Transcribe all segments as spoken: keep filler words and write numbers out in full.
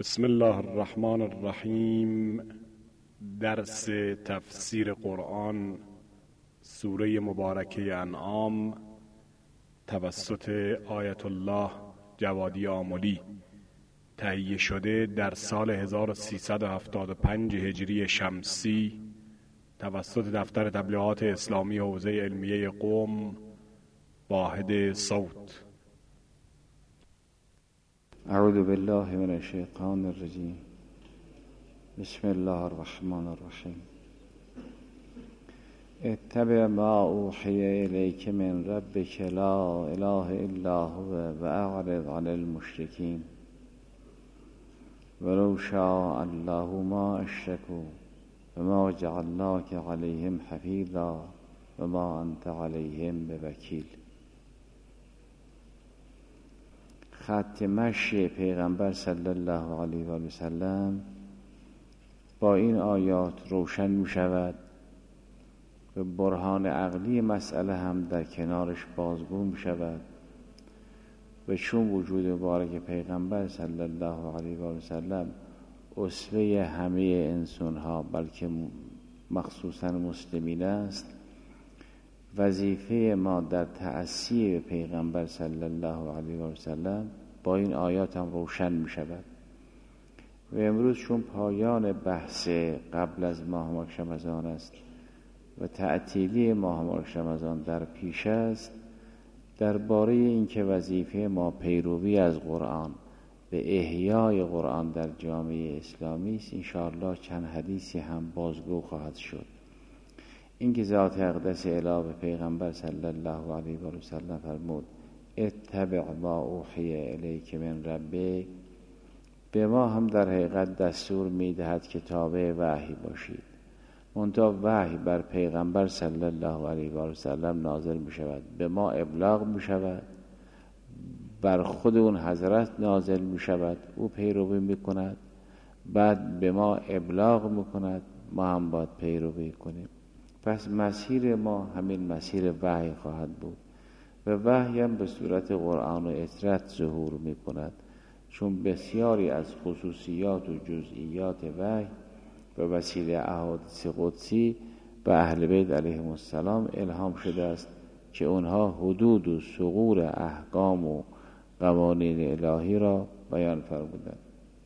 بسم الله الرحمن الرحیم. درس تفسیر قرآن سوره مبارکه انعام توسط آیت الله جوادی آملی تهیه شده در سال هزار و سیصد و هفتاد و پنج هجری شمسی توسط دفتر تبلیغات اسلامی حوزه علمیه قم واحد صوت. اعوذ بالله من الشیطان الرجیم. بسم الله الرحمن الرحیم. اتبع ما اوحی الیک من ربک لا اله الا هو و اعرض عن المشرکین ولو شاء الله ما اشرکوا وما جعلناک علیهم حفیظا وما انت علیهم بوکیل. خط مشی پیغمبر صلی الله علیه و سلم با این آیات روشن می شود و برهان عقلی مسئله هم در کنارش بازگو می شود و چون وجود مبارک پیغمبر صلی الله علیه و سلم اسوه همه انسان ها بلکه مخصوصا مسلمین است، وظیفه ما در تأسی پیغمبر صلی الله علیه و سلم با این آیات هم روشن می شود. و امروز چون پایان بحث قبل از ماه مبارک رمضان است و تعطیلی ماه مبارک رمضان در پیش است، درباره اینکه وظیفه ما پیروی از قرآن به احیای قرآن در جامعه اسلامی است، انشاءالله چند حدیثی هم بازگو خواهد شد. اینکه ذات اقدس الهی به پیغمبر صلی الله علیه و سلم فرمود اتبع ما اوحی الیک من ربک، به ما هم در حقیقت دستور میدهد که تابع وحی باشید. منتها وحی بر پیغمبر صلی الله علیه و سلم نازل می شود، به ما ابلاغ می شود، بر خود اون حضرت نازل می شود، او پیروی می کند، بعد به ما ابلاغ می کند، ما هم باید پیروی کنیم. پس مسیر ما همین مسیر وحی خواهد بود و وحی هم به صورت قرآن و اطرت ظهور می کند، چون بسیاری از خصوصیات و جزئیات وحی به وسیله احادیث قدسی به اهل بیت علیهم السلام الهام شده است که اونها حدود و ثغور احکام و قوانین الهی را بیان فرمودند.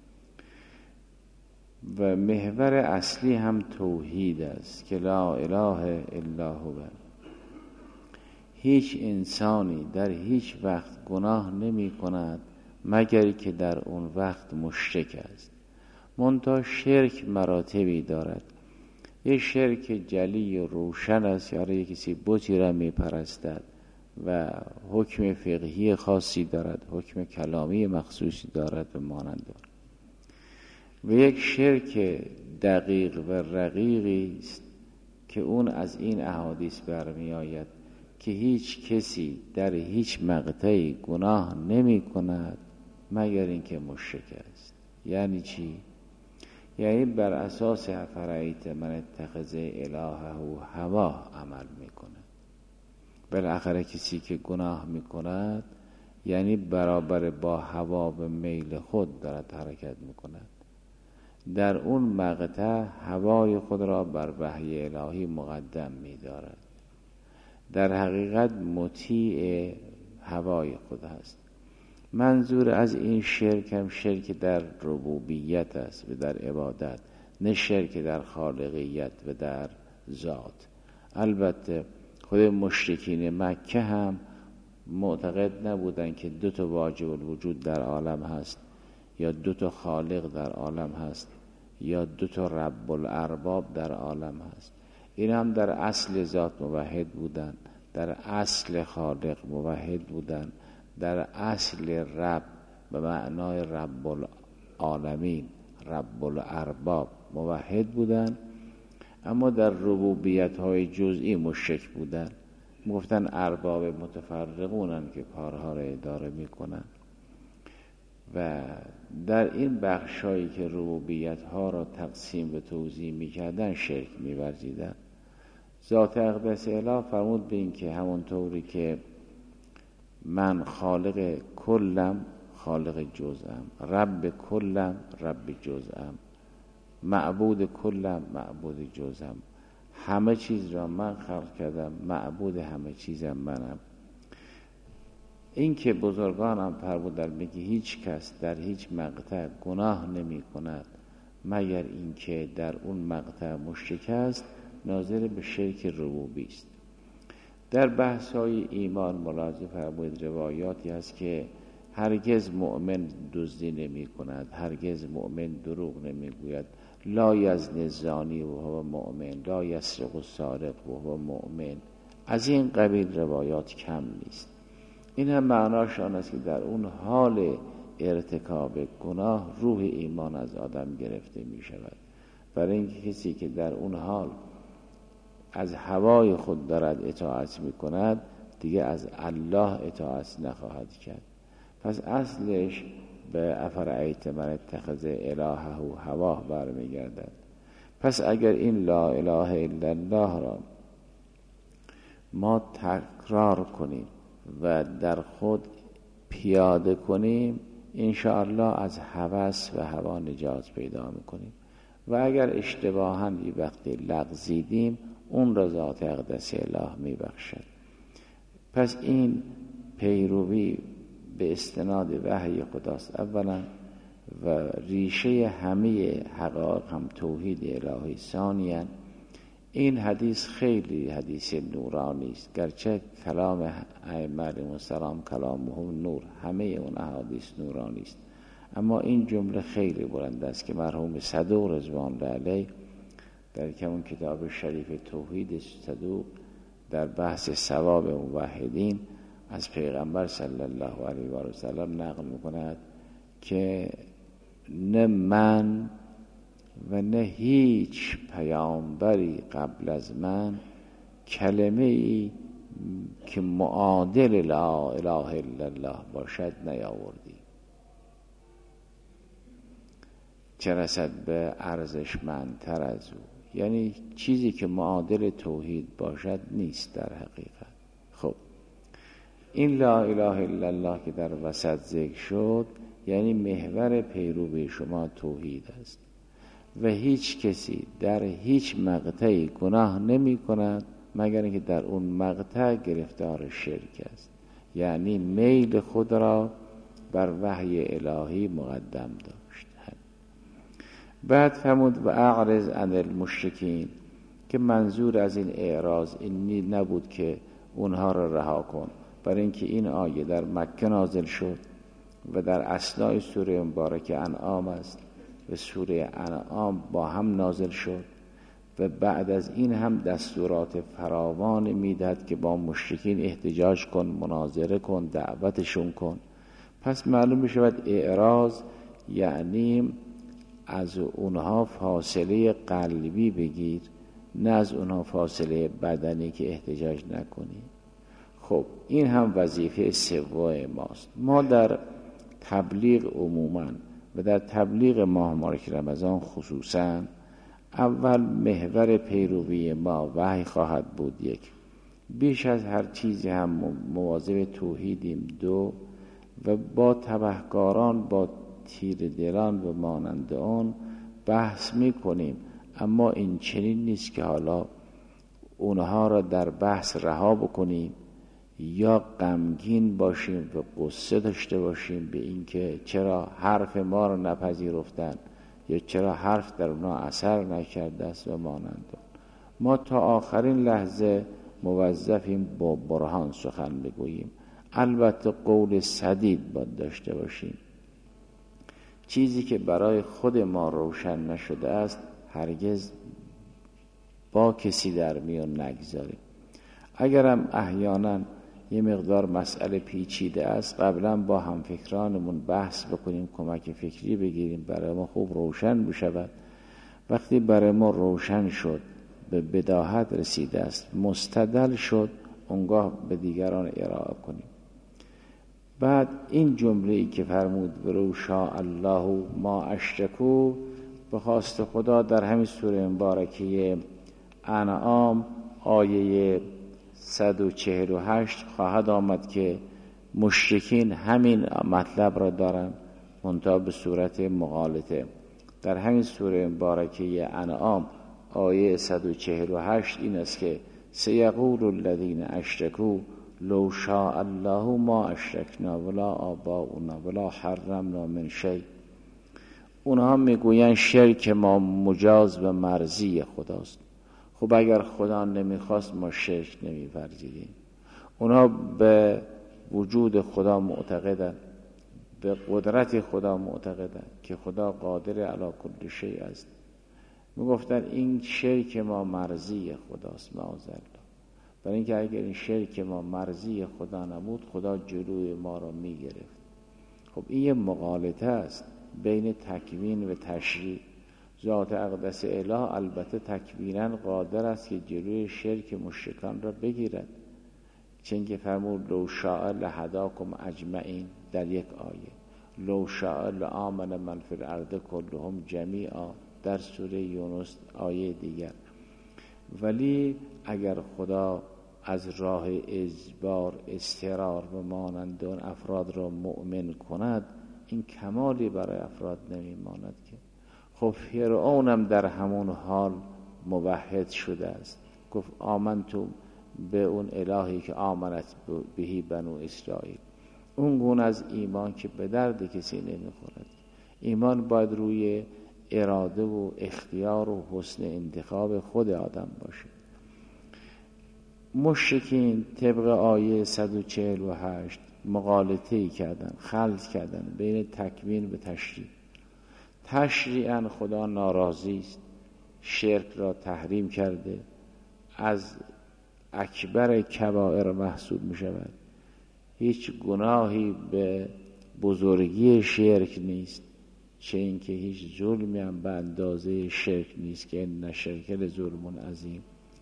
و محور اصلی هم توحید است که لا اله الا هو. هیچ انسانی در هیچ وقت گناه نمی کند مگر که در اون وقت مشرک است. منتها شرک مراتبی دارد. یک شرک جلی و روشن است، یعنی کسی بتی را می پرستد و حکم فقهی خاصی دارد، حکم کلامی مخصوصی دارد و مانند دارد. و یک شرک دقیق و رقیقی است که اون از این احادیث برمی آید که هیچ کسی در هیچ مقطعی گناه نمی کند مگر اینکه مشرک است. یعنی چی؟ یعنی بر اساس افرایت من اتخذ الهه هوا عمل می کند. بالاخره کسی که گناه می کند یعنی برابر با هوا و میل خود دارد حرکت می کند. در اون مقطع هوای خود را بر وحی الهی مقدم می دارد. در حقیقت مطیع هوای خود است. منظور از این شرک هم شرک در ربوبیت است و در عبادت، نه شرک در خالقیت و در ذات. البته خود مشرکین مکه هم معتقد نبودند که دو تا واجب الوجود در عالم هست یا دو تا خالق در عالم هست یا دو تا رب الارباب در عالم هست. این هم در اصل ذات موحد بودند، در اصل خالق موحد بودند، در اصل رب به معنای رب العالمین، رب الارباب موحد بودند، اما در ربوبیت های جزئی مشرک بودند. گفتن ارباب متفرقونند که کارها را اداره می کنند. و در این بخشایی که ربوبیت ها را تقسیم و توزیع می کردن شرک می ورزیدن. ذات اقدس اله فرمود به این که همونطوری که من خالق کلم، خالق جزءم، رب کلم رب جزءم، معبود کلم معبود جزءم. همه چیز را من خلق کردم، معبود همه چیزم منم. این که بزرگانم فرمودند میگه هیچ کس در هیچ مقطع گناه نمی کند مگر اینکه در اون مقطع مشرک است، ناظر به شرک ربوبی است. در بحث‌های ایمان ملاحظه فرمودید روایاتی هست که هرگز مؤمن دزدی نمی کند، هرگز مؤمن دروغ نمی گوید، لا یزنی زانی و هو مؤمن، لا یسرق السارق و هو مؤمن. از این قبیل روایات کم نیست. این هم معناش آن است که در اون حال ارتکاب گناه روح ایمان از آدم گرفته می شود. برای اینکه کسی که در اون حال از هوای خود دارد اطاعت می کند دیگه از الله اطاعت نخواهد کرد. پس اصلش به افرأیت من اتخذ الهه هواه برمی گردد. پس اگر این لا اله الا الله را ما تکرار کنیم و در خود پیاده کنیم، انشاءالله از هوس و هوا نجات پیدا میکنیم. و اگر اشتباهاً یه وقتی لغزیدیم اون را ذات اقدس اله میبخشد. پس این پیروی به استناد وحی خداست اولا، و ریشه همه حقایق هم توحید الهی ثانیاً. این حدیث خیلی حدیث نورانی است، گرچه کلام ائمه علیهم السلام کلامهم نور، همه اون احادیث نورانی است، اما این جمله خیلی بلند است که مرحوم صدوق رضوان الله علیه در همون کتاب شریف توحید صدوق در بحث ثواب موحدین از پیغمبر صلی الله علیه و سلم نقل میکند که نه من و نه هیچ پیامبری قبل از من کلمه ای که معادل لا اله الا الله باشد نیاوردی، چه رسد به ارزشمندتر از او. یعنی چیزی که معادل توحید باشد نیست در حقیقت. خب این لا اله الا الله که در وسط ذکر شد یعنی محور پیروی شما توحید است و هیچ کسی در هیچ مقطعی گناه نمی کند مگر اینکه در اون مقطع گرفتار شرک است، یعنی میل خود را بر وحی الهی مقدم داشت. بعد فرمود و اعرض عن المشرکین، که منظور از این اعراض این نبود که اونها را رها کن، برای اینکه این آیه در مکه نازل شد و در اثنای سوره مبارکه انعام است و سوره انعام با هم نازل شد و بعد از این هم دستورات فراوان میدهد که با مشرکین احتجاج کن، مناظره کن، دعوتشون کن. پس معلوم می شود اعراض یعنی از اونها فاصله قلبی بگیر، نه از اونها فاصله بدنی که احتجاج نکنی. خب این هم وظیفه سوم ماست. ما در تبلیغ عموماً و در تبلیغ ماه مبارک رمضان خصوصاً اول محور پیروی ما وحی خواهد بود، یک، بیش از هر چیزی هم مواظب توحیدیم، دو، و با تبهکاران با تیر دلان و مانند آن بحث می کنیم، اما این چنین نیست که حالا اونها را در بحث رها بکنیم یا غمگین باشیم و قصه داشته باشیم به اینکه چرا حرف ما را نپذیرفتن یا چرا حرف در اونها اثر نکرده است و مانند آن. ما تا آخرین لحظه موظفیم با برهان سخن بگوییم، البته قول سدید باید داشته باشیم. چیزی که برای خود ما روشن نشده است هرگز با کسی در میان نگذاریم. اگرم احیانا یه مقدار مسئله پیچیده است قبلا با همفکرانمون بحث بکنیم، کمک فکری بگیریم، برای ما خوب روشن بشود. وقتی برای ما روشن شد، به بداهت رسیده است، مستدل شد، اونگاه به دیگران ارائه کنیم. بعد این جمله‌ای که فرمود ولو شاء الله ما اشرکوا، به خواست خدا در همین سوره مبارکه انعام آیه صد و چهل و هشت خواهد آمد که مشرکین همین مطلب را دارن منتها به صورت مغالطه. در همین سوره مبارکه انعام آیه صد و چهل و هشت این است که سیقول الذین اشرکوا لو شاء الله ما اشرکنا ولا آباؤنا ولا حرمنا من شیء. اونها میگویند شرک ما مجاز و مرضی خداست. خب اگر خدا نمیخواست ما شرک نمی‌ورزیدیم. اونها به وجود خدا معتقدند، به قدرت خدا معتقدند که خدا قادر علی کل شیء است. میگفتن این شرک ما مرضی خداست معاذالله. برای اینکه اگر این شرک ما مرضی خدا نبود خدا جلوی ما را میگرفت. خب این یه مغالطه است بین تکوین و تشریع. ذات اقدس اله البته تکوینا قادر است که جلوی شرک مشرکان را بگیرد، چون که فرمود لو شاء لهداکم اجمعین در یک آیه، لو شاء لآمن من فی الارض کلهم جمیعا در سوره یونس آیه دیگر. ولی اگر خدا از راه اجبار، اضطرار و مانند اون افراد را مؤمن کند، این کمالی برای افراد نمیماند که. خب فرعونم در همون حال موحد شده است، گفت آمنتم به اون الهی که آمنت بهی بنو اسرائیل. اون گونه از ایمان که به درد کسی نمیخورد. ایمان باید روی اراده و اختیار و حسن انتخاب خود آدم باشه. مشرکین طبق آیه صد و چهل و هشت مغالطه‌ای کردن، خلط کردن بین تکوین و تشریع. تشریعاً خدا ناراضی است، شرک را تحریم کرده، از اکبر کبائر محسوب می شود. هیچ گناهی به بزرگی شرک نیست، چه اینکه هیچ ظلمی هم به اندازه شرک نیست که ان الشرک لظلم عظیم.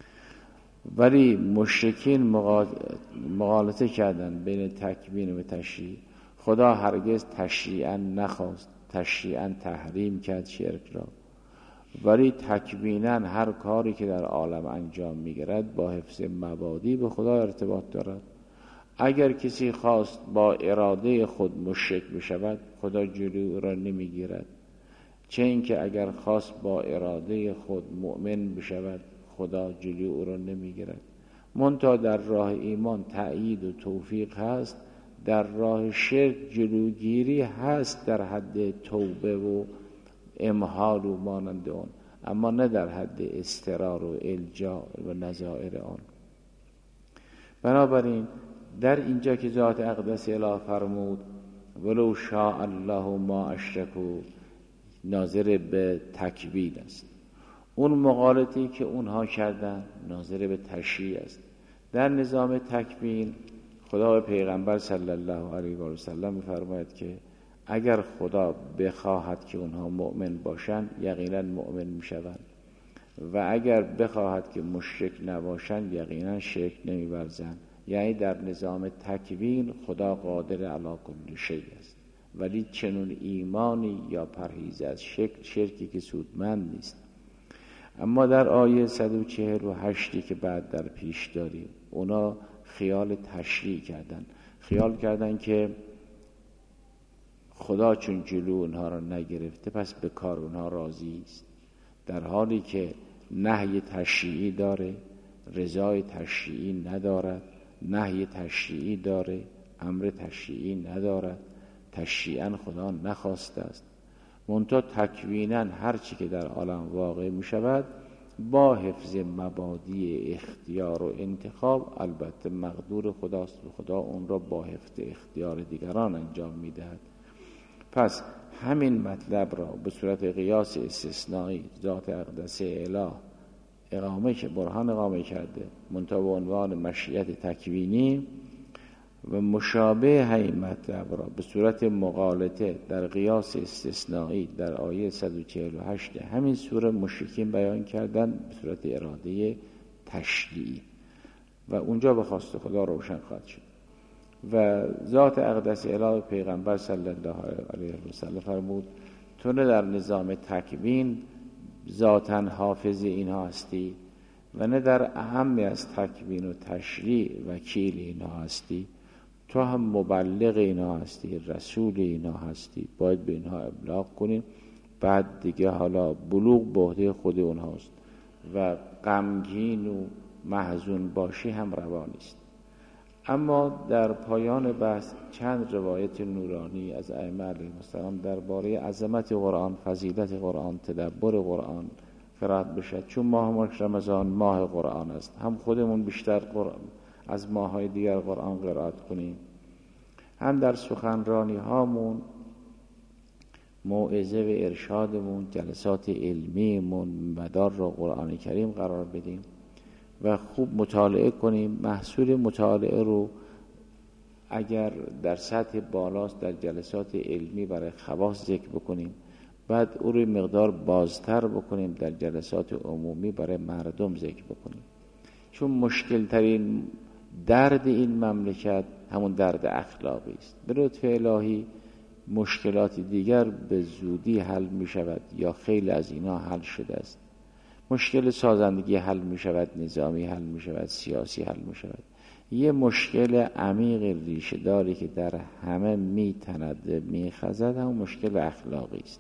ولی مشرکین مغالطه کردن بین تکوین و تشریع. خدا هرگز تشریعاً نخواست، تشریعاً تحریم کرد شرک را، ولی تکویناً هر کاری که در عالم انجام میگیرد با حفظ مبادی به خدا ارتباط دارد. اگر کسی خواست با اراده خود مشرک بشود خدا جلوی او را نمیگیرد، چه اینکه اگر خواست با اراده خود مؤمن بشود خدا جلوی او را نمیگیرد. منتها در راه ایمان تأیید و توفیق هست، در راه شرک جلوگیری هست در حد توبه و امحال و مانند آن، اما نه در حد اضطرار و الجا و نظائر آن. بنابراین در اینجا که ذات اقدس اله فرمود ولو شاء الله ما اشرکوا، ناظر به تکوین است. اون مغالطی که اونها کردن ناظر به تشریع است. در نظام تکوین خدا به پیغمبر صلی الله علیه و سلم می‌فرماید که اگر خدا بخواهد که اونها مؤمن باشند یقینا مؤمن میشوند و اگر بخواهد که مشرک نباشند یقینا شرک نمی‌ورزند. یعنی در نظام تکوین خدا قادر علی کل شیء است، ولی چنون ایمانی یا پرهیز از شرک شرکی که سودمند نیست. اما در آیه صد و چهل و هشت که بعد در پیش داریم اونا خیال تشریع کردن، خیال کردن که خدا چون جلو اونها را نگرفته پس به کار اونها راضی است، در حالی که نهی تشریعی داره، رضای تشریعی ندارد، نهی تشریعی داره، امر تشریعی ندارد، تشریعاً خدا نخواسته است. منتها تکویناً هر چی که در عالم واقع می شود با حفظ مبادی اختیار و انتخاب البته مقدور خداست و خدا اون را با حفظ اختیار دیگران انجام می دهد. پس همین مطلب را به صورت قیاس استثنایی ذات اقدس اله اقامه که برهان اقامه کرده منتها به عنوان مشیت تکوینی و مشابه همین مطلب را به صورت مغالطه در قیاس استثنایی در آیه صد و چهل و هشت همین سوره مشرکین بیان کردن به صورت اراده تشریعی و اونجا به خواست خدا روشن خواهد شد. و ذات اقدس اله پیغمبر صلی الله علیه و سلم فرمود تو نه در نظام تکوین ذاتاً حافظ اینها هستی و نه در اهم از تکوین و تشریع وکیل اینها هستی، تو هم مبلغ اینا هستی، رسول اینا هستی، باید به اینها ابلاغ کنیم. بعد دیگه حالا بلوغ به عهده خود اونهاست و غمگین و محزون باشی هم روا نیست. اما در پایان بحث چند روایت نورانی از ائمه علیهم السلام درباره عظمت قرآن، فضیلت قرآن، تدبر قرآن قرائت بشد. چون ماه رمضان ماه قرآن است، هم خودمون بیشتر قرآن از ماه‌های دیگر قرآن قرائت کنیم، هم در سخنرانی هامون، موعظه و ارشادمون، جلسات علمیمون مدار را قرآن کریم قرار بدیم و خوب مطالعه کنیم. محصول مطالعه رو اگر در سطح بالاست در جلسات علمی برای خواص ذکر بکنیم، بعد او رو مقدار بازتر بکنیم در جلسات عمومی برای مردم ذکر بکنیم. چون مشکل ترین درد این مملکت همون درد اخلاقی است. به لطف الهی مشکلات دیگر به زودی حل می شود یا خیلی از اینا حل شده است. مشکل سازندگی حل می شود، نظامی حل می شود، سیاسی حل می شود. یه مشکل عمیق ریشه داری که در همه می تند می خزد همون مشکل اخلاقی است.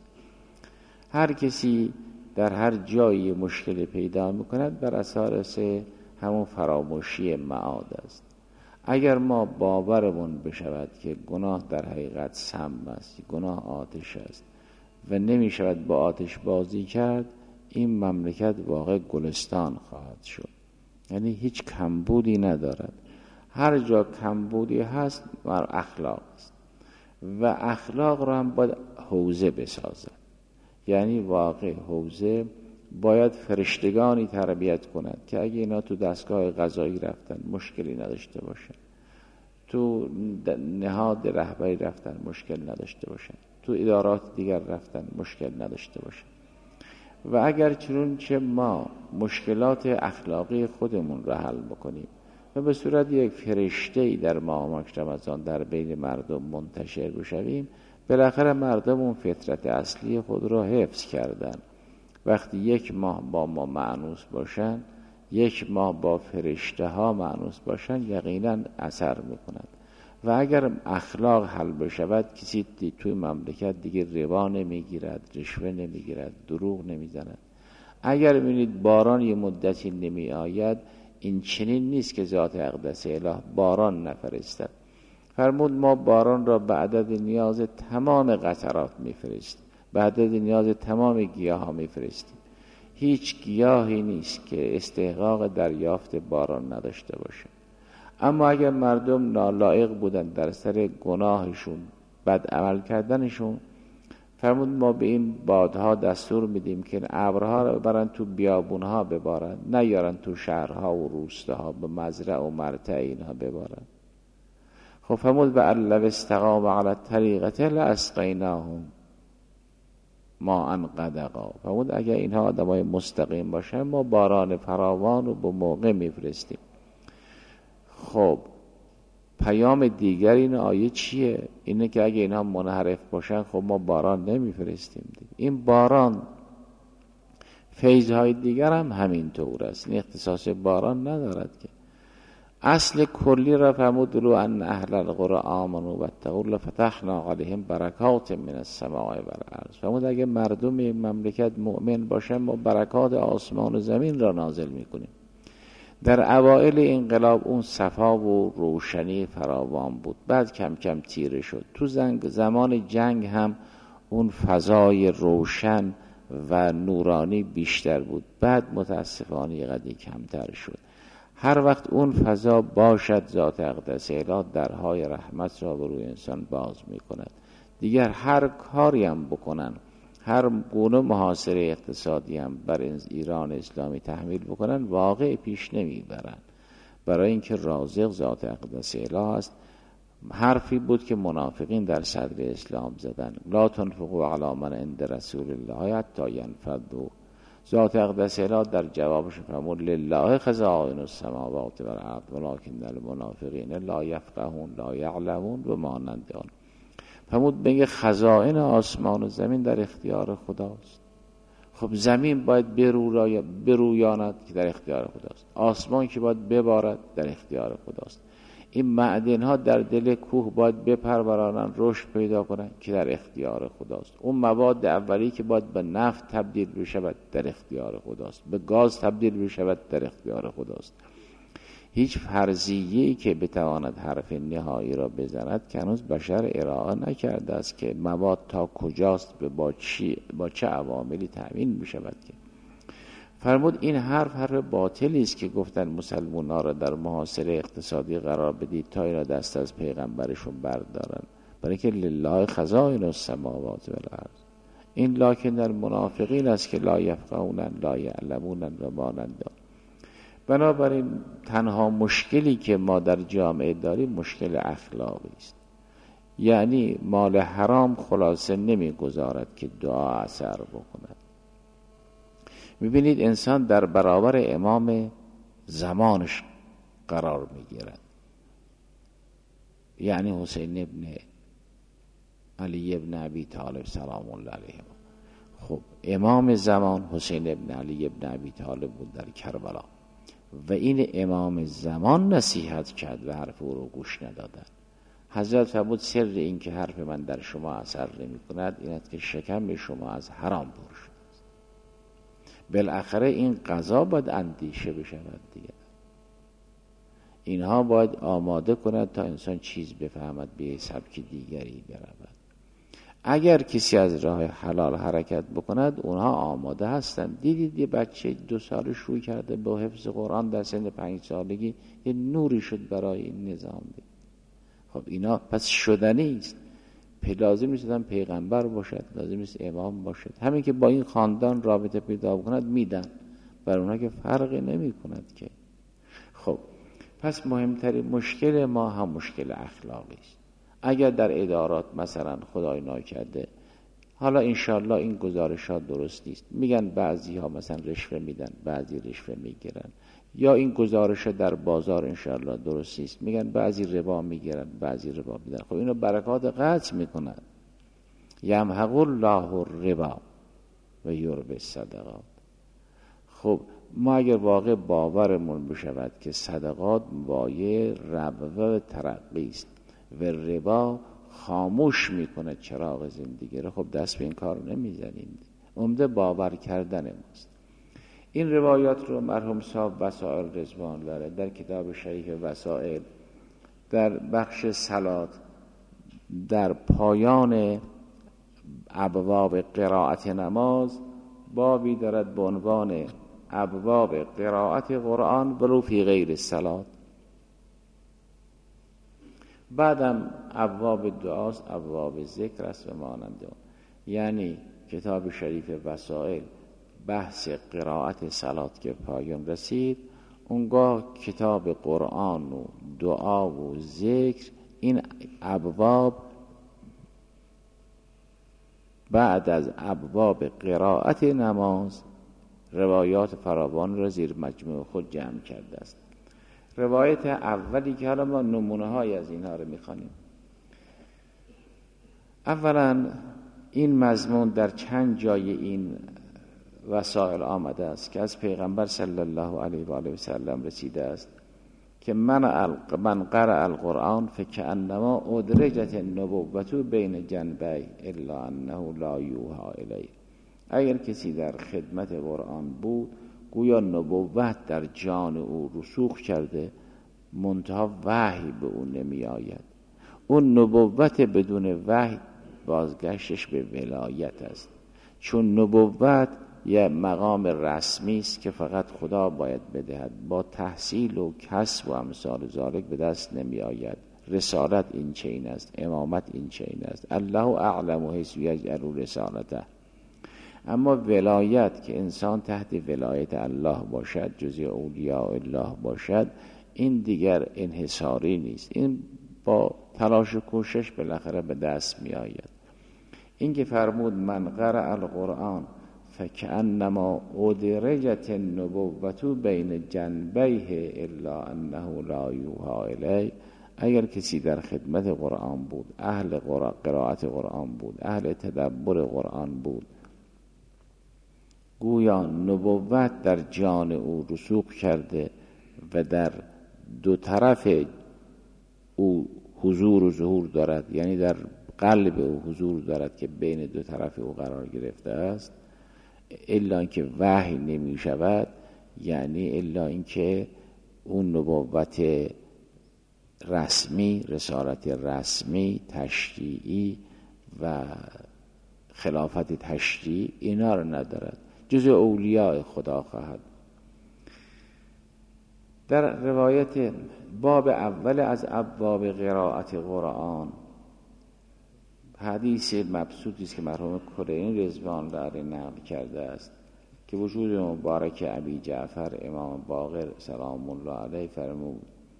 هر کسی در هر جایی مشکل پیدا می کند بر اساس همون فراموشی معاد است. اگر ما باورمون بشود که گناه در حقیقت سم است، گناه آتش است و نمی شود با آتش بازی کرد، این مملکت واقع گلستان خواهد شد. یعنی هیچ کمبودی ندارد. هر جا کمبودی هست بر اخلاق است و اخلاق را هم باید حوزه بسازد. یعنی واقع حوزه باید فرشتگانی تربیت کند که اگه اینا تو دستگاه قضایی رفتن مشکلی نداشته باشن، تو نهاد رهبری رفتن مشکل نداشته باشن، تو ادارات دیگر رفتن مشکل نداشته باشن. و اگر چنانچه ما مشکلات اخلاقی خودمون را حل بکنیم و به صورت یک فرشته‌ای در ماه رمضان در بین مردم منتشر بشویم، بالاخره مردم اون فطرت اصلی خود را حفظ کردن. وقتی یک ماه با ما مأنوس باشن، یک ماه با فرشته ها مأنوس باشن، یقینا اثر میکند. و اگر اخلاق حل بشود، کسی توی مملکت دیگه ربا نمیگیرد، رشوه نمیگیرد، دروغ نمیزند. اگر ببینید باران یه مدتی نمی آید، این چنین نیست که ذات اقدس اله باران نفرستد. فرمود ما باران را به عدد نیاز تمام قطرات میفرستیم، به عدد نیاز تمام گیاه ها میفرستیم. هیچ گیاهی نیست که استحقاق دریافت باران نداشته باشه. اما اگر مردم نالایق بودن در سر گناهشون، بد عمل کردنشون، فرمود ما به این بادها دستور میدیم که ابرها را برن تو بیابونها ببارن، نیارن تو شهرها و روستاها به مزرع و مرتع اینها ببارن. خب فرمود و لو استقام علی الطریقة لاسقیناهم ماء غدقا. فرمود اگر اینها آدمای مستقیم باشن ما باران فراوان رو به موقع میفرستیم. خب پیام دیگر این آیه چیه؟ اینه که اگه اینها منحرف باشن خب ما باران نمیفرستیم. این باران فیضهای دیگر هم همین طور است، این اختصاص باران ندارد که. اصل کلی را فرمود لو ان اهل القرى آمنوا واتقوا لفتحنا علیهم برکات من السماء والارض. فرمود اگه مردم یک مملکت مؤمن باشن ما برکات آسمان و زمین را نازل میکنیم. در اوائل انقلاب اون صفا و روشنی فراوان بود، بعد کم کم تیره شد. تو زنگ زمان جنگ هم اون فضای روشن و نورانی بیشتر بود، بعد متاسفانه قدری کمتر شد. هر وقت اون فضا باشد ذات اقدس اله درهای رحمت را به روی انسان باز می کند. دیگر هر کاری هم بکنن، هر گونه محاصره اقتصادی هم بر ایران اسلامی تحمیل بکنن، واقع پیش نمی برن، برای اینکه رازق ذات اقدس اله است. حرفی بود که منافقین در صدر اسلام زدن، لا تنفقوا علی من عند رسول الله حتی ینفضوا. ذات اقدس اله در جوابش فرمود لله خزائن السماوات والارض ولکن المنافقین لا یفقهون لا یعلمون و مانند آن. فرمود بگه خزائن آسمان و زمین در اختیار خداست. خب زمین باید برویاند که در اختیار خداست، آسمان که باید ببارد در اختیار خداست. این معدن ها در دل کوه باید بپرورانن، رشد پیدا کنن که در اختیار خداست. اون مواد اولی که باید به نفت تبدیل بشود در اختیار خداست، به گاز تبدیل بشود در اختیار خداست. هیچ فرضیه‌ای که بتواند حرف نهایی را بزند که هنوز بشر ارائه نکرده است که مواد تا کجاست، به با, چی، با چه عواملی تأمین بشود. که فرمود این حرف حرف باطلی است که گفتن مسلمان‌ها را در محاصره اقتصادی قرار بدید تا اینا دست از پیغمبرشون بردارن، برای که لله خزائن السماوات والارض. این لکن در منافقین است که لا یفقهون لا یعلمون و مانند. بنابراین تنها مشکلی که ما در جامعه داریم مشکل اخلاقی است. یعنی مال حرام خلاصه نمیگذارد که دعا اثر بکند. میبینید انسان در برابر امام زمانش قرار میگیرد، یعنی حسین ابن علی ابن ابی طالب سلام الله علیه. خب امام زمان حسین ابن علی ابن ابی طالب بود در کربلا و این امام زمان نصیحت کرد و حرف او رو گوش ندادن. حضرت فرمود سر این که حرف من در شما اثر نمی کند این است که شکم شما از حرام پر شد. بالاخره این قضا باید اندیشه بشود دیگه. اینها باید آماده کند تا انسان چیز بفهمد به سبک دیگری برود. اگر کسی از راه حلال حرکت بکند اونها آماده هستند. دیدید یه بچه دو سال شروع کرده با حفظ قرآن در سن پنج سالگی یه نوری شد برای این نظام دید. خب اینا پس شدنی است. لازم نیست آدم پیغمبر باشد، لازم نیست امام باشد. همین که با این خاندان رابطه پیدا بکند میدن، بر اونها که فرقی نمی کند که. خب پس مهمترین مشکل ما هم مشکل اخلاقی است. اگر در ادارات مثلا خدای ناکرده، حالا انشالله این گزارشات درست نیست، میگن بعضی ها مثلا رشوه میدن، بعضی رشوه میگیرن، یا این گزارش در بازار انشالله درست نیست، میگن بعضی ربا میگیرن، بعضی ربا میدن. خب اینو برکات قطع میکنن. یمحق الله الربا و یربی الصدقات. خب ما اگر واقع باورمون بشود که صدقات مایه ربوه و ترقی است و ربا خاموش میکنه چراغ زندگی رو، خب دست به این کار نمیزنیم. عمده باور کردن ماست. این روایات رو مرحوم صاحب وسائل رضوان الله در کتاب شریف وسائل در بخش صلات در پایان ابواب قرائت نماز بابی دارد به عنوان ابواب قرائت قرآن ولو فی غیر الصلات. بعدم ابواب دعاست، ابواب ذکر است و مانند. یعنی کتاب شریف وسائل بحث قرائت صلات که پایان رسید، اونگاه کتاب قرآن و دعا و ذکر، این ابواب بعد از ابواب قرائت نماز روایات فراوان را زیر مجموع خود جمع کرده است. روایت اولی که حالا ما نمونه های از اینها رو میخوانیم. اولا این مضمون در چند جای این وسائل آمده است که از پیغمبر صلی الله علیه و آله و سلم رسیده است که من من قرأ القرآن فکأنما ادرجت النبوة بین جنبی الا انه لا یوحى الیه. اگر کسی در خدمت قرآن بود گویا نبوت در جان او رسوخ کرده، منتها وحی به او نمی آید. اون نبوت بدون وحی بازگشتش به ولایت است، چون نبوت یه مقام رسمی است که فقط خدا باید بدهد، با تحصیل و کسب و امثال ذالک به دست نمی آید. رسالت این چین است، امامت این چین است. الله اعلم حیث یجعل رسالته. اما ولایت که انسان تحت ولایت الله باشد، جزء اولیاء الله باشد، این دیگر انحصاری نیست. این با تلاش و کوشش بالاخره به دست می آید. این که فرمود من قرأ القرآن فکأنما ادرجت النبوة بین جنبیه الا انه لا یوحى الیه. اگر کسی در خدمت قرآن بود، اهل قرائت قرآن بود، اهل تدبر قرآن بود، گویا نبوت در جان او رسوخ کرده و در دو طرف او حضور و ظهور دارد، یعنی در قلب او حضور دارد که بین دو طرف او قرار گرفته است، الا اینکه وحی نمی شود، یعنی الا اینکه اون نبوت رسمی، رسالت رسمی، تشریعی و خلافت تشریعی اینا رو ندارد، جز اولیاء خدا خواهد. در روایت باب اول از ابواب قرائت قرآن حدیث مبسوطی است که مرحوم کلینی رضوان الله علیه نقل کرده است که وجود مبارک ابی جعفر امام باقر سلام الله علیه فرمود: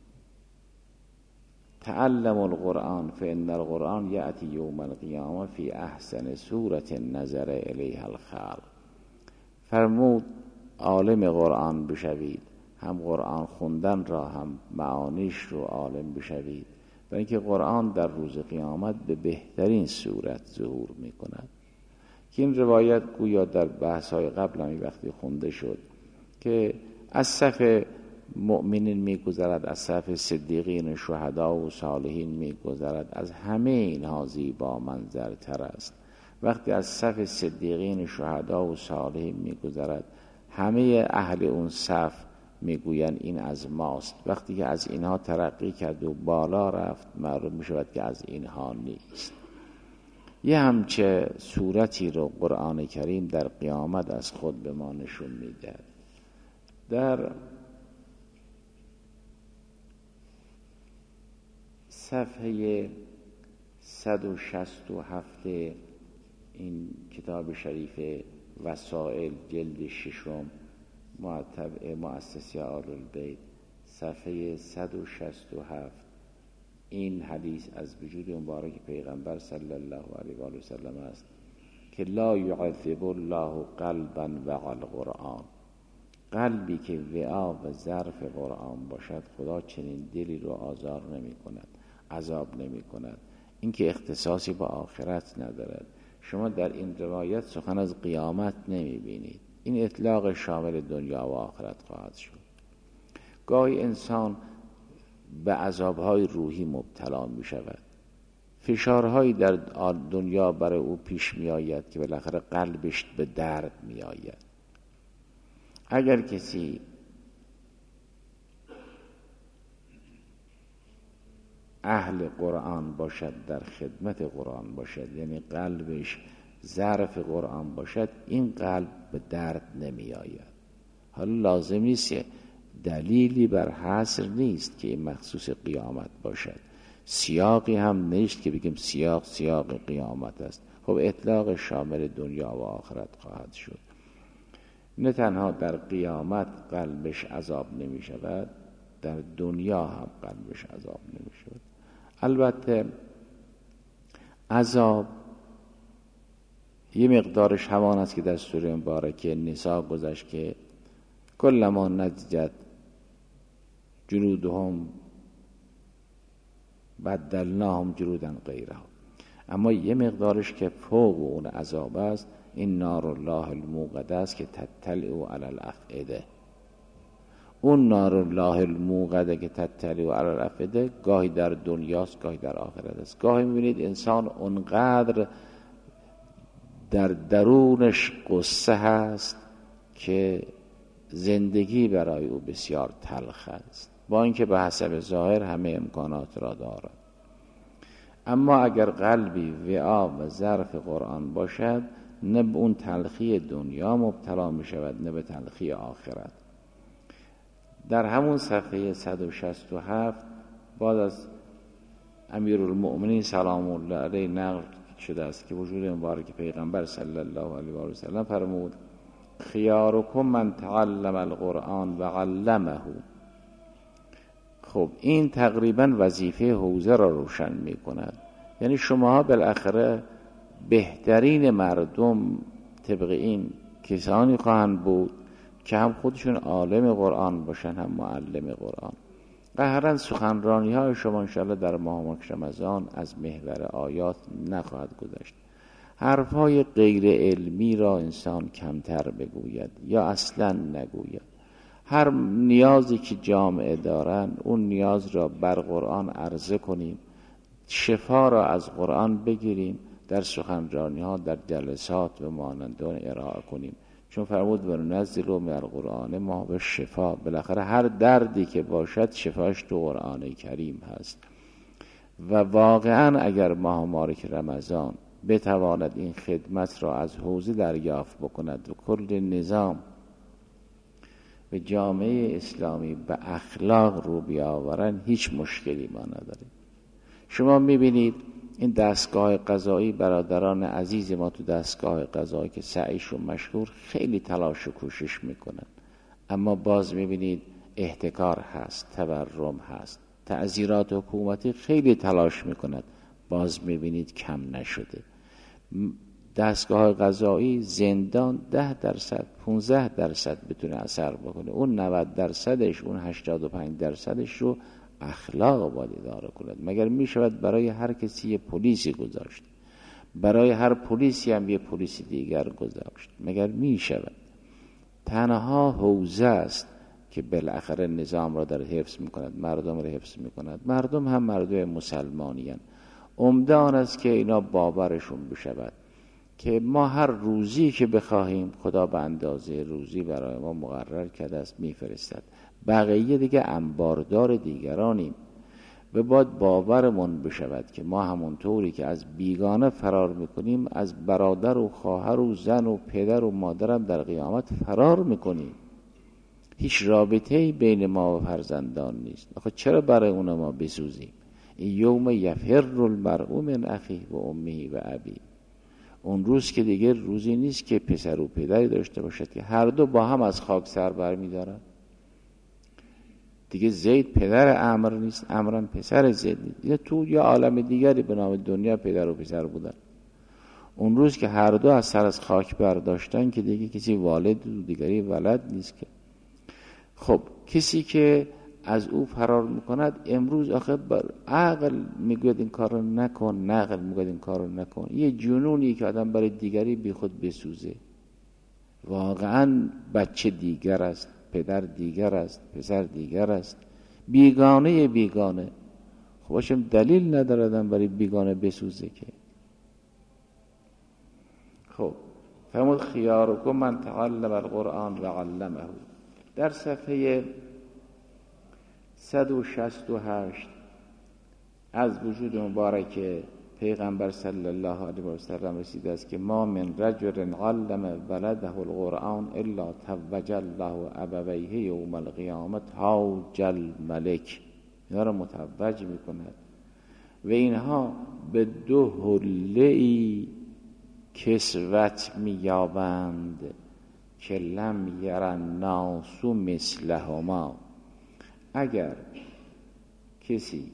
تعلم القرآن فإن القرآن یأتی یوم القیامه فی احسن صورت نظر الیها الخلق. فرمود عالم قرآن بشوید، هم قرآن خوندن را هم معانیش رو عالم بشوید، برای اینکه قرآن در روز قیامت به بهترین صورت ظهور می کند. که این روایت گویا در بحث‌های قبل همی وقتی خونده شد که از صف مؤمنین می گذرد، از صف صدیقین، شهدا و صالحین می گذرد، از همه اینها زیبا منظرتر است. وقتی از صف صدیقین، شهدا و صالحین می گذرد، همه اهل اون صف میگویند این از ماست. وقتی که از اینها ترقی کرد و بالا رفت، معلوم میشود که از اینها نیست. یه همچه صورتی رو قرآن کریم در قیامت از خود به ما نشون میده. در صفحه صد و شصت و هفت این کتاب شریف وسائل جلد ششم معتبع مؤسسه آل البیت صفحه صد و شصت و هفت این حدیث از وجود مبارک پیغمبر صلی الله علیه و آله و سلم است که لا یعذب الله قلبا وعى القرآن، قلبی که وعا و ظرف قرآن باشد خدا چنین دلی رو آزار نمی کند، عذاب نمی کند. این که اختصاصی با آخرت ندارد. شما در این روایت سخن از قیامت نمی بینید، این اطلاق شامل دنیا و آخرت خواهد شد. گاهی انسان به عذابهای روحی مبتلا می شود، فشارهایی در دنیا برای او پیش می آید که بالاخره قلبش به درد می آید. اگر کسی اهل قرآن باشد، در خدمت قرآن باشد، یعنی قلبش ظرف قرآن باشد، این قلب به درد نمی آید. حالا لازم نیست، دلیلی بر حصر نیست که این مخصوص قیامت باشد، سیاقی هم نیست که بگیم سیاق سیاق قیامت است. خب اطلاق شامل دنیا و آخرت خواهد شد. نه تنها در قیامت قلبش عذاب نمی شود، در دنیا هم قلبش عذاب نمی شود. البته عذاب یه مقدارش همان است که در سوره مبارکه نساء گذشت که کلما نضجت جلودهم بدلناهم جلودا غیرها. اما یه مقدارش که فوق اون عذاب است، این نار الله الموقده است که تطلع علی الافئده. اون نار الله الموقده که تطلع علی الافئده گاهی در دنیاست، گاهی در آخرت است. گاهی می‌بینید انسان اونقدر در درونش قصه هست که زندگی برای او بسیار تلخ است، با اینکه به حسب ظاهر همه امکانات را دارد. اما اگر قلبی وعا و ظرف قرآن باشد، نه به اون تلخی دنیا مبتلا می شود، نه به تلخی آخرت. در همون صفحه صد و شصت و هفت بعد از امیرالمؤمنین سلام الله علیه نقل شده است که وجود مبارک پیغمبر صلی الله علیه و آله و سلم فرمود: خیارکم من تعلم القرآن و علمه. خب این تقریبا وظیفه حوزه را روشن می کند. یعنی شما بالاخره بهترین مردم طبق این کسانی خواهند بود که هم خودشون عالم قرآن باشن، هم معلم قرآن. قهرن سخنرانی های شما انشاءالله در ماه رمضان از محور آیات نخواهد گذشت. حرف های غیر علمی را انسان کمتر بگوید یا اصلا نگوید. هر نیازی که جامعه دارن اون نیاز را بر قرآن عرضه کنیم، شفا را از قرآن بگیریم، در سخنرانی ها، در جلسات و مانند آن ارائه کنیم. چون فرمود وننزل من القرآن ما به شفا، بالاخره هر دردی که باشد شفاش تو قرآن کریم هست. و واقعا اگر ماه مبارک رمضان بتواند این خدمت را از حوزه دریافت بکند و کل نظام و جامعه اسلامی به اخلاق رو بیاورن، هیچ مشکلی ما نداریم. شما میبینید این دستگاه قضایی، برادران عزیز ما تو دستگاه قضایی که سعیشون مشهور، خیلی تلاش و کوشش میکنن، اما باز میبینید احتکار هست، تورم هست. تعزیرات حکومتی خیلی تلاش میکند، باز میبینید کم نشده. دستگاه قضایی، زندان ده درصد پونزده درصد بتونه اثر بکنه، اون نود درصدش، اون هشتاد و پنج درصدش رو اخلاق باید اداره کند. مگر می شود برای هر کسی یه پلیسی گذاشت، برای هر پلیسی هم یه پلیسی دیگر گذاشت؟ مگر می شود؟ تنها حوزه است که بالاخره نظام را در حفظ می کند، مردم را حفظ می کند. مردم هم مردم مسلمانی هستند. عمده آن است که اینا باورشون بشود که ما هر روزی که بخواهیم خدا به اندازه روزی برای ما مقرر کرده است میفرستد. بقیه دیگه انباردار دیگرانیم و باید باورمون بشود که ما همونطوری که از بیگانه فرار میکنیم، از برادر و خواهر و زن و پدر و مادرم در قیامت فرار میکنیم. هیچ رابطه‌ای بین ما و فرزندان نیست. آخه چرا برای اونا ما بسوزیم؟ یوم یفر المرء من اخیه و امه و ابیه، اون روز که دیگه روزی نیست که پسر و پدری داشته باشد که هر دو با هم از خاک سر برمی‌دارن. دیگه زید پدر عمرو نیست، عمرو هم پسر زید نیست. یا تو یا عالم دیگری به نام دنیا پدر و پسر بودن. اون روز که هر دو از سر از خاک برداشتن که دیگه کسی والد و دیگری ولد نیست که. خب کسی که از او فرار میکند امروز آخه بر عقل میگوید این کار رو نکن، نقل میگوید این کار رو نکن. یه جنونی که آدم برای دیگری بی خود بسوزه. واقعا بچه دیگر است، پدر دیگر است، پسر دیگر است، بیگانه بیگانه. خب دلیل نداردن برای بیگانه بسوزه که. خب فرمود خیارکم من تعلم القرآن و علمه. در صفحه صد و شصت و هشت از وجود مبارک پیغمبر صلی الله علیه و سلم رسیده است که ما من رجل علم ولده القرآن الا توج الله ابویه یوم القیامه تاج الملک. اینا را متوج میکند و اینها به دو حله‌ای کسوت مییابند که لم یر الناس مثلهما. اگر کسی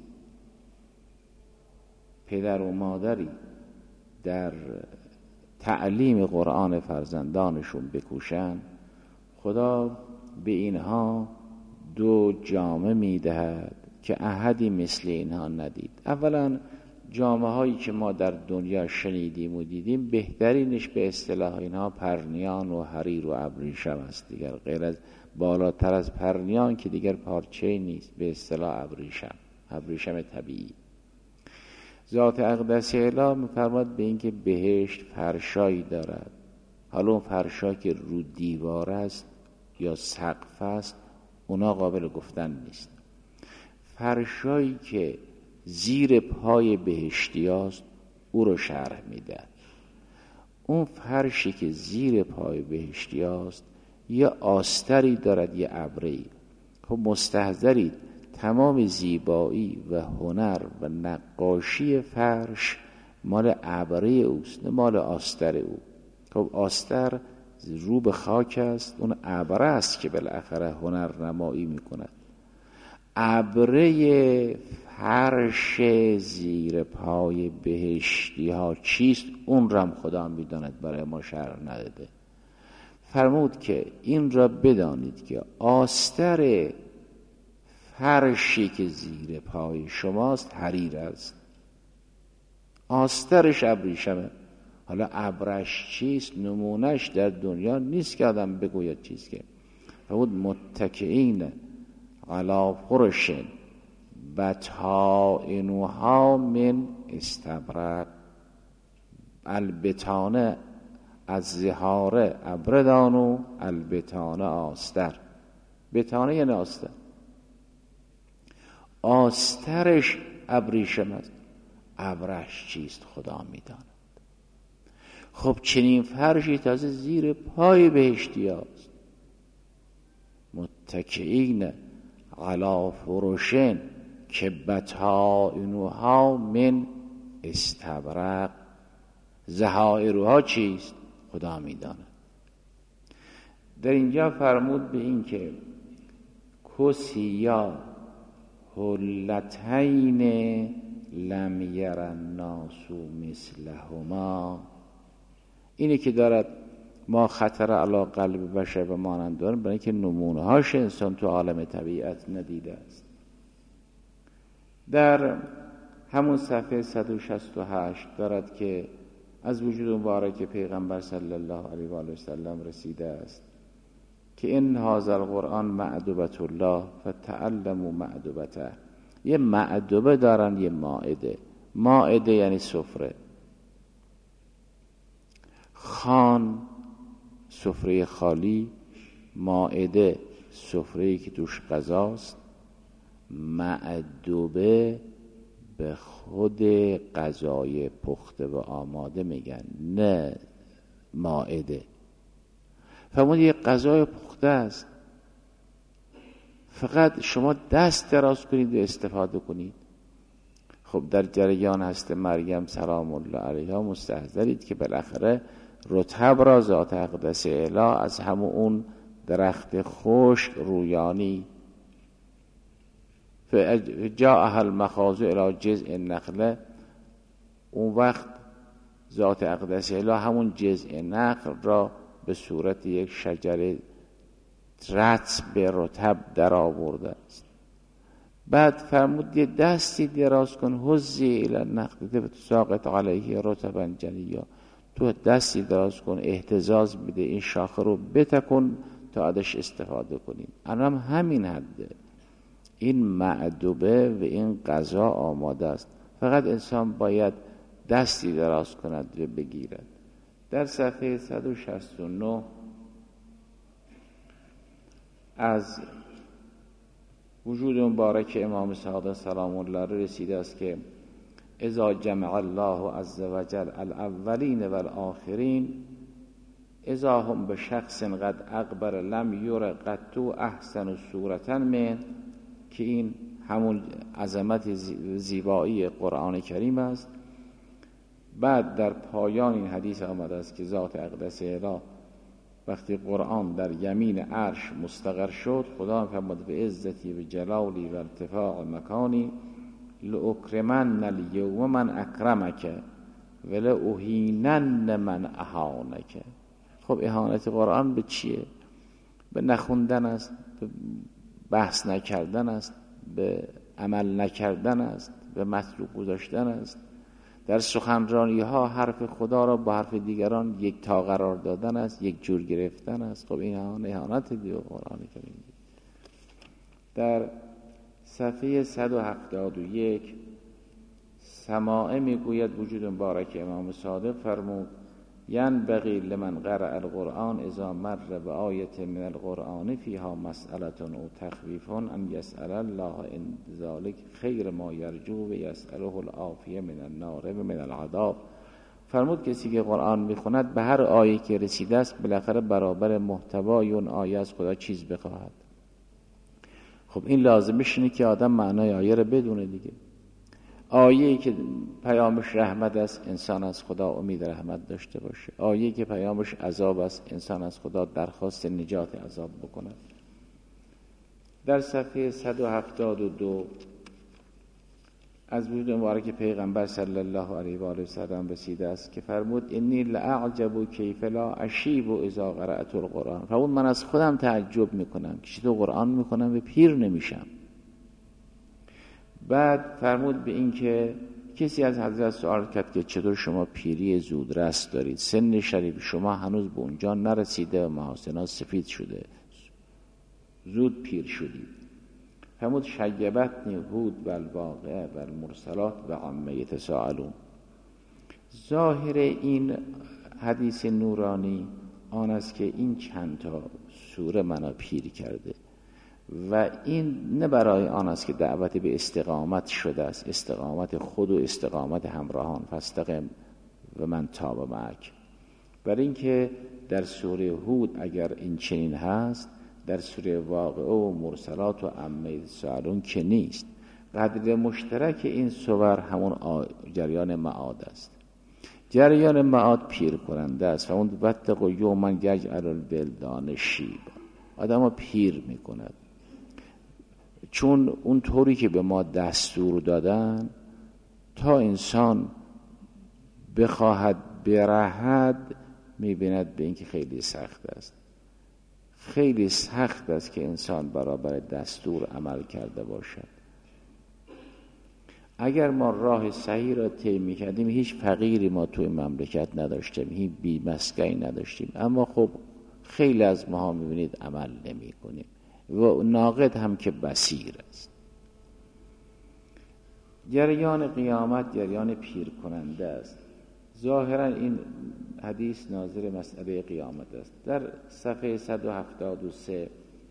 پدر و مادری در تعلیم قرآن فرزندانشون بکوشن، خدا به اینها دو جامه میدهد که احدی مثل اینها ندید. اولا جامه هایی که ما در دنیا شنیدیم و دیدیم بهترینش به اصطلاح اینها پرنیان و حریر و ابریشم است. دیگر غیر از بالاتر از پرنیان که دیگر پارچه نیست، به اصطلاح ابریشم، ابریشم طبیعی. ذات اقدس اله می‌فرماد به اینکه بهشت فرشایی دارد. حالا اون فرشا که رو دیوار است یا سقف است اونا قابل گفتن نیست. فرشایی که زیر پای بهشتی است او رو شرح میده. اون فرشی که زیر پای بهشتی است یه آستری دارد، یه ابری. خب مستحضرید تمام زیبایی و هنر و نقاشی فرش مال ابری اوست، نه مال آستر او. خب آستر رو به خاک است، اون ابره است که بالاخره هنر نمایی میکند. ابره فرش زیر پای بهشتی ها چیست؟ اون رم خدا میداند، برای ما شرح نداده. فرمود که این را بدانید که آستر فرشی که زیر پای شماست حریر است، آسترش ابریشمه. حالا ابرش چیست؟ نمونش در دنیا نیست که آدم بگوید چیست که. فرمود متکئین علی فرش بطائنها من استبرق، البطانه از زهاره ابردانو البطانه آستر. بطانه یعنی آستر، آسترش ابریشم است، ابرش چیست خدا میداند. خب چنین فرشی تازه زیر پای بهشتی هست. متکئین علی فرشن که بطائنها من استبرق، زهائرها چیست خدا میداند. در اینجا فرمود به این که کسیا حلتین لم یر الناس مثلهما، اینه که دارد ما خطر علی قلب بشر و مانند داریم، برای اینکه نمونه هاش انسان تو عالم طبیعت ندیده است. در همون صفحه صد و شصت و هشت دارد که از وجود مبارک پیغمبر صلی الله علیه و آله و سلم رسیده است که ان هذا القرآن معدبة الله فتعلموا معدبته. یه معدبه دارن، یه مائده. مائده یعنی سفره، خان سفره خالی، مائده سفره‌ای که توش غذاست، معدبه به خود غذای پخته و آماده میگن، نه مائده. فرمود یه غذای پخته است، فقط شما دست دراز کنید و استفاده کنید. خب در جریان هست مریم سلام الله علیها مستحضرید که بالاخره رطب را ذات اقدس اله از همون اون درخت خشک رویانی جاء المخاض الی جذع النخله، اون وقت ذات اقدس اله همون جذع نخل را به صورت یک شجره رطب رطب در آورده است. بعد فرمود یه دستی دراز کن، هزی الی النخل تساقط علیه رطبا جنیا، تو دستی دراز کن اهتزاز بده این شاخه رو بتکن تا ازش استفاده کنیم. الان همین حده، این معدوبه و این غذا آماده است، فقط انسان باید دستی دراز کند و بگیرد. در صفحه صد و شصت و نه از وجود مبارک امام صادق سلام الله رسیده است که اذا جمع الله عز وجل الاولین والآخرین اذا هم به شخص قد اقبر لم یر قطو احسن صورتا من، که این همون عظمت زیبایی قرآن کریم است. بعد در پایان این حدیث آمده است که ذات اقدس اله وقتی قرآن در یمین عرش مستقر شد، خدا فرمود به عزتی و جلالی و ارتفاع مکانی لأکرمن الیوم من اکرمک و لأهینن من اهانک. خب اهانت قرآن به چیه؟ به نخوندن است، به بحث نکردن است، به عمل نکردن است، به متروک گذاشتن است، در سخنرانی ها حرف خدا را با حرف دیگران یک تا قرار دادن است، یک جور گرفتن است. خب این اهانت دیو قرآن کریم. در صفحه صد و هفتاد و یک سماعه میگوید وجود مبارک امام صادق فرمود ینبغی لمن قرأ القرآن اذا مر بآیة من القرآن فیها مسئلة او تخویف ان یسأل الله ان ذلك خیر ما یرجو و یسأله العافیه من النار و من العذاب. فرمود کسی که قرآن میخوند به هر آیه که رسیده است بالاخره برابر محتوای اون آیه از خدا چیز بخواهد. خب این لازمش اینه که آدم معنای آیه رو بدونه دیگه. آیه‌ای که پیامش رحمت است انسان از خدا امید رحمت داشته باشه، آیه‌ای که پیامش عذاب است انسان از خدا درخواست نجات عذاب بکند. در صفحه صد و هفتاد و دو از وجود مبارک پیغمبر صلی الله علیه و آله و سلم رسیده است که فرمود انی لاعجب کیف لا اشیب اذا قرأت القرآن. فرمود من از خودم تعجب میکنم که چطور قرآن میکنم و پیر نمیشم. بعد فرمود به این که کسی از حضرت سوال کرد که چطور شما پیری زودرس دارید، سن شریف شما هنوز به اونجا نرسیده و محاسنات سفید شده. زود پیر شدید. فرمود شیبتنی هود و الواقعه و المرسلات و عما یتساءلون. ظاهر این حدیث نورانی آن است که این چند تا سوره منو پیر کرده و این نه برای آن است که دعوت به استقامت شده است، استقامت خود و استقامت همراهان، فاستقم و من تاب معک. برای اینکه در سوره هود اگر این چنین هست، در سوره واقعه و مرسلات و عما یتساءلون که نیست. قدر مشترک این سور همون جریان معاد است. جریان معاد پیر کننده است و اون واتقوا یوما یجعل الولدان شیبا، آدمو پیر میکند. چون اون طوری که به ما دستور دادن تا انسان بخواهد برهد میبیند به اینکه خیلی سخت است. خیلی سخت است که انسان برابر دستور عمل کرده باشد. اگر ما راه صحیح را طی می‌کردیم هیچ فقیری ما توی مملکت نداشتیم، هیچ بی‌مسکنی نداشتیم. اما خب خیلی از ماها می‌بینید عمل نمی‌کنیم و ناقد هم که بصیر است. جریان قیامت جریان پیر کننده است. ظاهرا این حدیث ناظر مسئله قیامت است. در صفحه صد و هفتاد و سه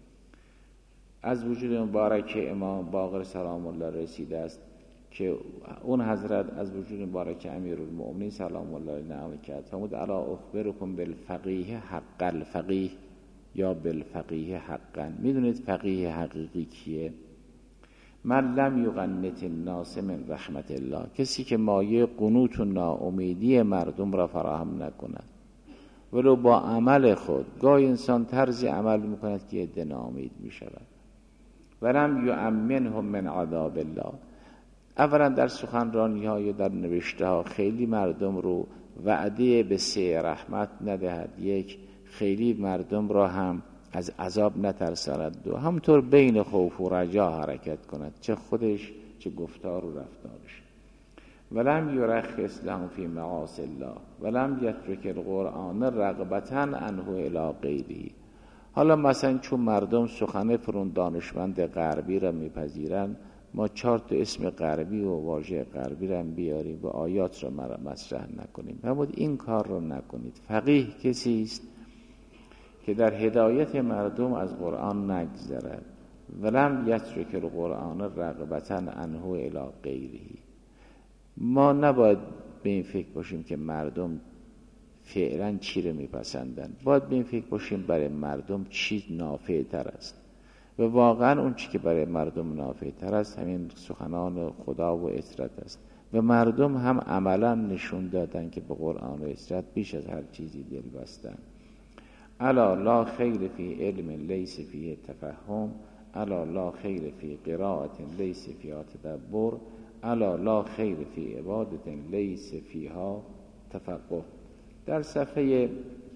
از وجود مبارک امام باقر سلام الله رسیده است که اون حضرت از وجود مبارک امیرالمؤمنین سلام الله علیه نقل کرد. فرمود الا اخبرکم بالفقیه حق الفقیه یا بالفقیه حقا. میدونید فقیه حقیقی کیه؟ من لم یقنط الناس من رحمت الله، کسی که مایه قنوط و ناامیدی مردم را فراهم نکند ولو با عمل خود. گاهی انسان طرزی عمل میکند که عده ناامید میشود. ولم یؤمنهم من عذاب الله. اولا در سخنرانی ها یا در نوشته ها خیلی مردم رو وعده به سه رحمت ندهد، یک خیلی مردم را هم از عذاب نترساند، دو همطور بین خوف و رجا حرکت کند، چه خودش چه گفتار و رفتارش. ولم یرخص لهم فی معاصی الله ولم یترک القرآن رغبتا عنه الی غیره. حالا مثلا چون مردم سخن فرون دانشمند غربی را میپذیرند، ما چهار تا اسم غربی و واژه غربی را بیاریم و آیات را مطرح نکنیم. فرمود این کار را نکنید. فقیه کسی است که در هدایت مردم از قرآن نگذرد. ولم یترک القرآن رغبتا عنه الی غیره. ما نباید به این فکر باشیم که مردم فعلا چی رو میپسندن، باید به این فکر باشیم برای مردم چی نافع تر است و واقعا اون چی که برای مردم نافع تر است همین سخنان خدا و اطرت است و مردم هم عملا نشون دادن که به قرآن و اطرت بیش از هر چیزی دل بستن. الا لا خیر فی علم لیس فیه تفهم، الا لا خیر فی قراءت لیس فیها تدبر، الا لا خیر فی عبادت لیس فیها تفقه. در صفحه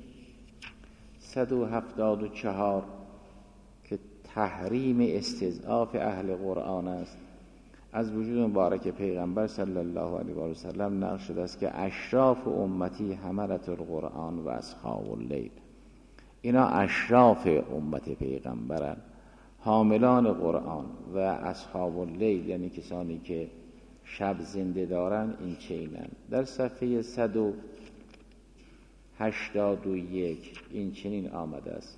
صد و هفتاد و چهار که تحریم استضعاف اهل قرآن است، از وجود مبارک پیغمبر صلی الله علیه و سلم نقل شده است که اشراف امتی حملت القرآن و اصحاب اللیل. اینا اشراف امت پیغمبرن، حاملان قرآن، و اصحاب اللیل یعنی کسانی که شب زنده دارن این چینن. در صفحه صد و هشتاد و یک این چنین آمده است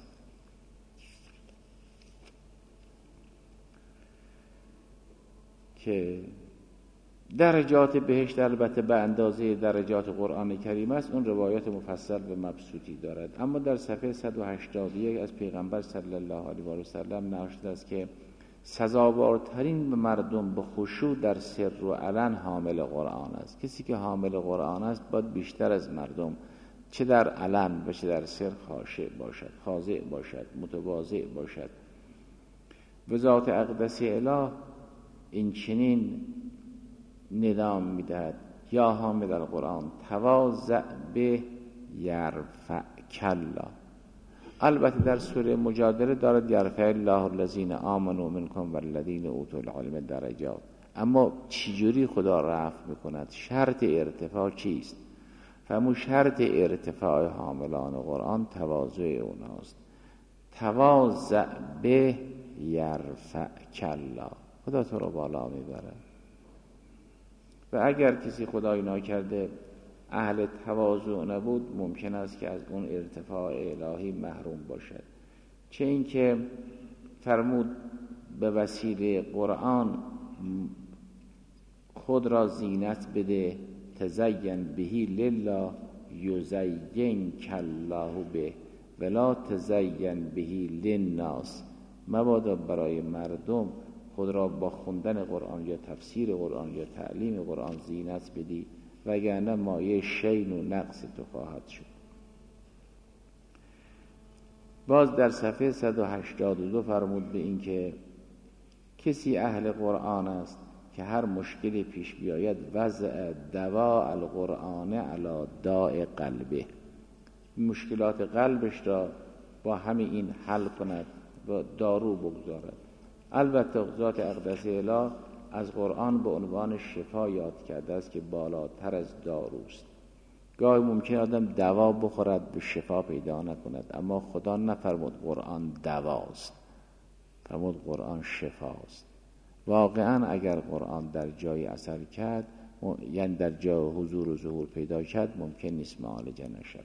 که درجات بهشت البته به اندازه درجات قرآن کریم است. اون روایات مفصل و مبسوطی دارد. اما در صفحه صد و هشتاد و یک از پیغمبر صلی الله علیه و سلم نقل شده است که سزاوارترین مردم به خشوع در سر و علن حامل قرآن است. کسی که حامل قرآن است باید بیشتر از مردم چه در علن و چه در سر خاشع باشد، خاضع باشد، متواضع باشد. به ذات اقدس اله این چنین ندام میدهد یا حامل القرآن تواضع به یرفع کلا. البته در سوره مجادله دارد یرفع الله الذین آمنوا منکم والذین اوتوا العلم درجات. اما چجوری خدا رفع میکند؟ شرط ارتفاع چیست؟ فرمود شرط ارتفاع حاملان قرآن تواضع اوناست. تواضع به یرفعک الله، خدا تو رو بالا میبره. و اگر کسی خدای ناکرده اهل تواضع نبود، ممکن است که از اون ارتفاع الهی محروم باشد. چه اینکه فرمود به وسیله قرآن خود را زینت بده، تزین بهی لله یزینک الله به ولا تزین بهی للناس، مبادا برای مردم خود را با خوندن قرآن یا تفسیر قرآن یا تعلیم قرآن زینت بدی، وگرنه مایه شین و نقص تو خواهد شد. باز در صفحه صد و هشتاد و دو فرمود به این که کسی اهل قرآن است که هر مشکلی پیش بیاید وضع دوا القرآن علی داء قلبه، مشکلات قلبش را با همین این حل کند و دارو بگذارد. البته ذات اقدس اله از قرآن به عنوان شفا یاد کرده است که بالاتر از داروست. گاهی ممکن آدم دوا بخورد به شفا پیدا نکند، اما خدا نفرمود قرآن دواست، فرمود قرآن شفاست. واقعا اگر قرآن در جای اثر کرد، یعنی در جای حضور و ظهور پیدا کرد، ممکن نیست معالجه نشود.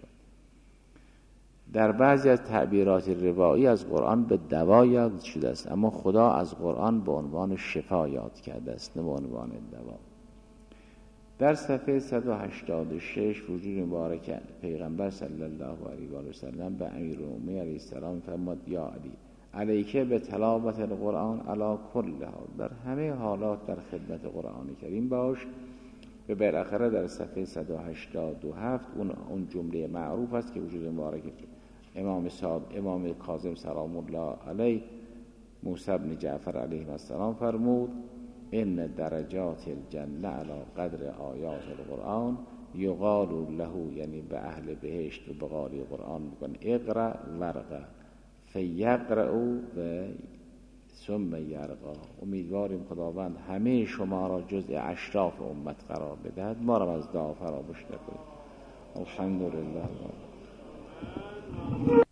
در بعضی از تعبیرات روایی از قرآن به دوا یاد شده است، اما خدا از قرآن به عنوان شفا یاد کرده است، نه به عنوان دوا. در صفحه صد و هشتاد و شش وجود مبارک پیغمبر صلی الله علیه و سلم به امیرالمومنین علیه السلام فرمود یا علی علیکه به تلاوت القرآن علی کل حال، در همه حالات در خدمت قرآن کریم باش. و بالاخره در صفحه صد و هشتاد و هفت اون اون جمله معروف است که وجود مبارک امام صاحب امام کاظم سلام الله علیه موسی بن جعفر علیه السلام فرمود ان درجات الجنه علی قدر آیات القرآن یقال له، یعنی به اهل بهشت و به قاری قرآن میگن اقرا ورقه فیقرأ و ثم یرقا. امیدواریم خداوند همه شما را جزء اشراف امت قرار بدهد، ما را از دعا فراموش نکنید. الحمدلله.